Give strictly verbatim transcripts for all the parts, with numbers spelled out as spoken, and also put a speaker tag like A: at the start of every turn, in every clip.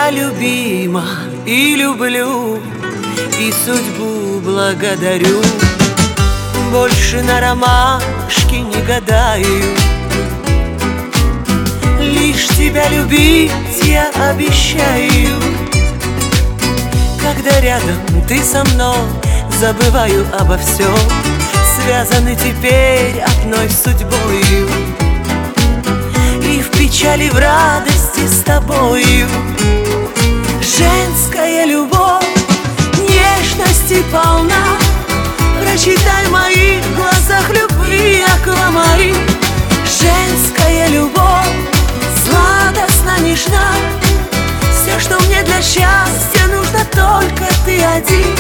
A: тебя любима и люблю, и судьбу благодарю. Больше на ромашки не гадаю, лишь тебя любить я обещаю. Когда рядом ты со мной, забываю обо всем, связаны теперь одной судьбою. И в печали, в радости с тобою. Женская любовь, нежности полна, прочитай в моих глазах любви аквамарин. Женская любовь, сладостно нежна, все, что мне для счастья нужно, только ты один.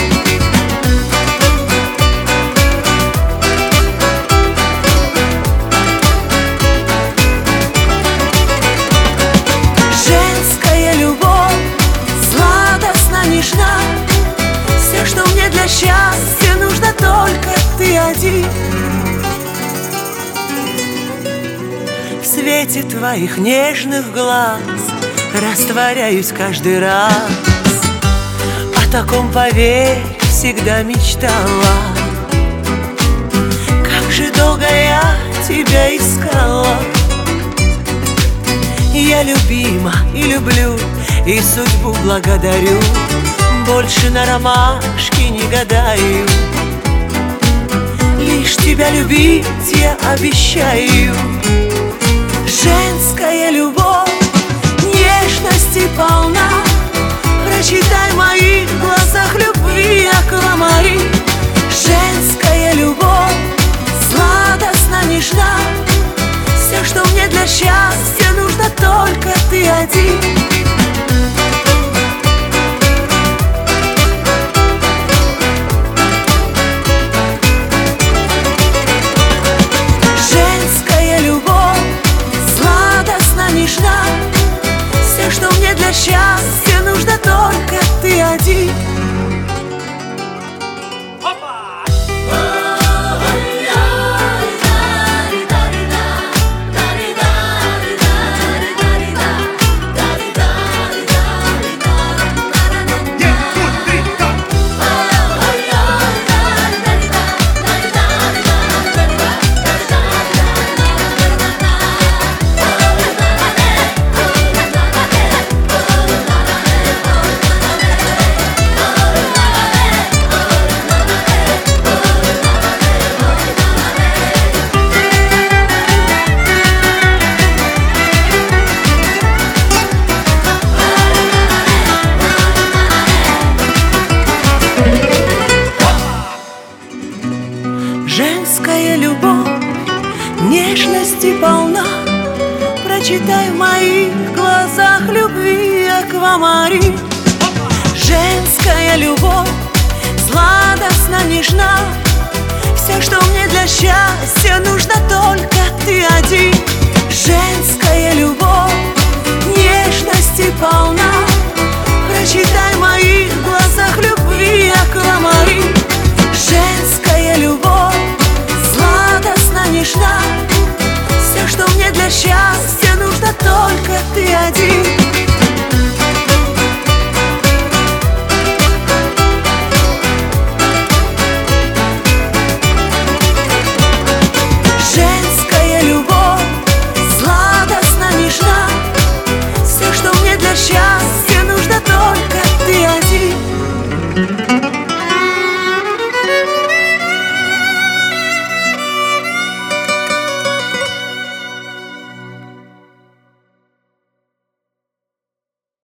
A: Женская любовь, сладостно нежна, все, что мне для счастья нужно, только ты один. В свете твоих нежных глаз растворяюсь каждый раз. О таком, поверь, всегда мечтала. Как же долго я тебя искала. Я любима и люблю, и судьбу благодарю. Больше на ромашки не гадаю, лишь тебя любить я обещаю. Женская любовь, нежности полна, прочитай в моих глазах любви аквамарин. Женская любовь, сладостно нежна, все, что мне для счастья нужно, только ты один. Все, что мне для счастья нужно, только ты один. Женская любовь, нежности полна, прочитай в моих глазах любви аквамарин. Женская любовь, сладостно нежна, все, что мне для счастья нужно, только ты один. Женская любовь, нежности полна, прочитай в моих глазах любви аквамарин. Женская любовь, сладостно нежна, все, что мне для счастья нужно, только ты один.